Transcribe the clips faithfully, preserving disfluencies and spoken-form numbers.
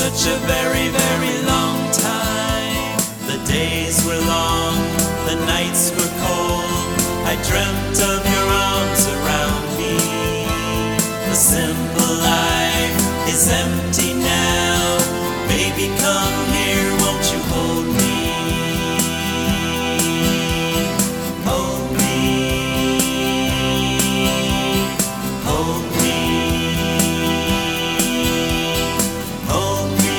such a very, very long time. The days were long, the nights were cold. I dreamt of your arms around me. The simple life is empty now. Baby, come here, won't you hold me? Hold me. Hold me. Hold me.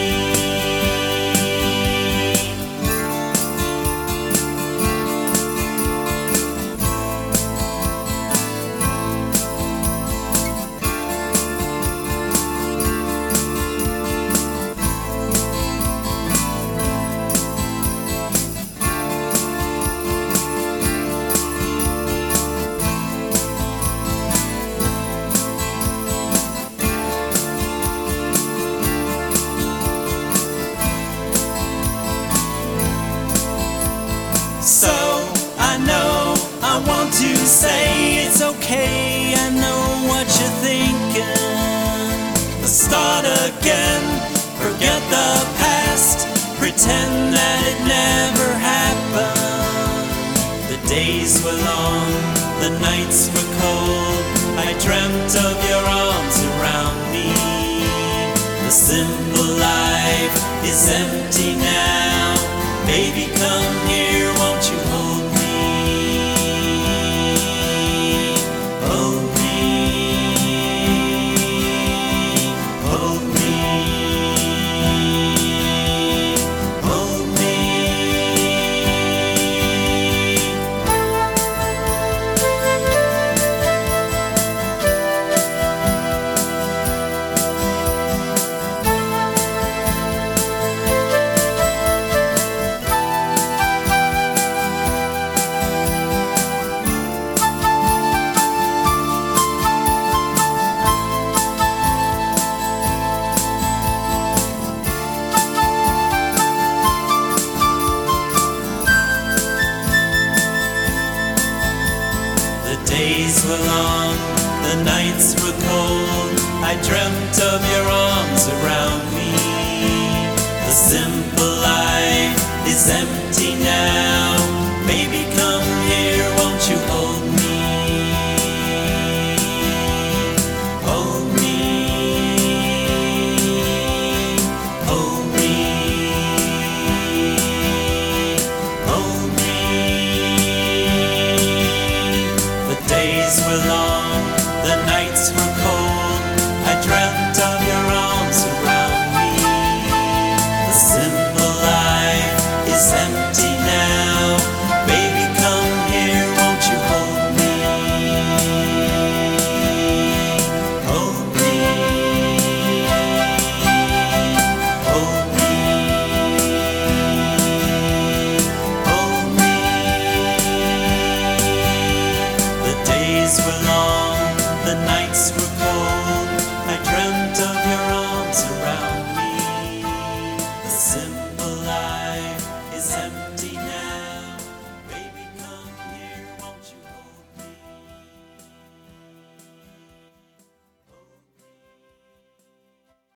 So I know I want to say it's okay. I know what you're thinking. Let's start again. Forget the past. Pretend that it never happened. The days were long, the nights were cold. I dreamt of your arms around me. The simple life is empty now. Baby, come here, won't you hold me? Hold me. Hold me. Hold me. The days were long, the nights were cold. I dreamt of your arms around me. The simple life is empty now. Baby, come here, won't you hold me? Hold me. Hold me. Hold me. The days were long, the nights were cold. I dreamt of your arms around me. The simple life is empty now. Baby, come here, won't you hold me? Hold me. Hold me. Hold me. The days were long, the nights were cold. I dreamt of your arms around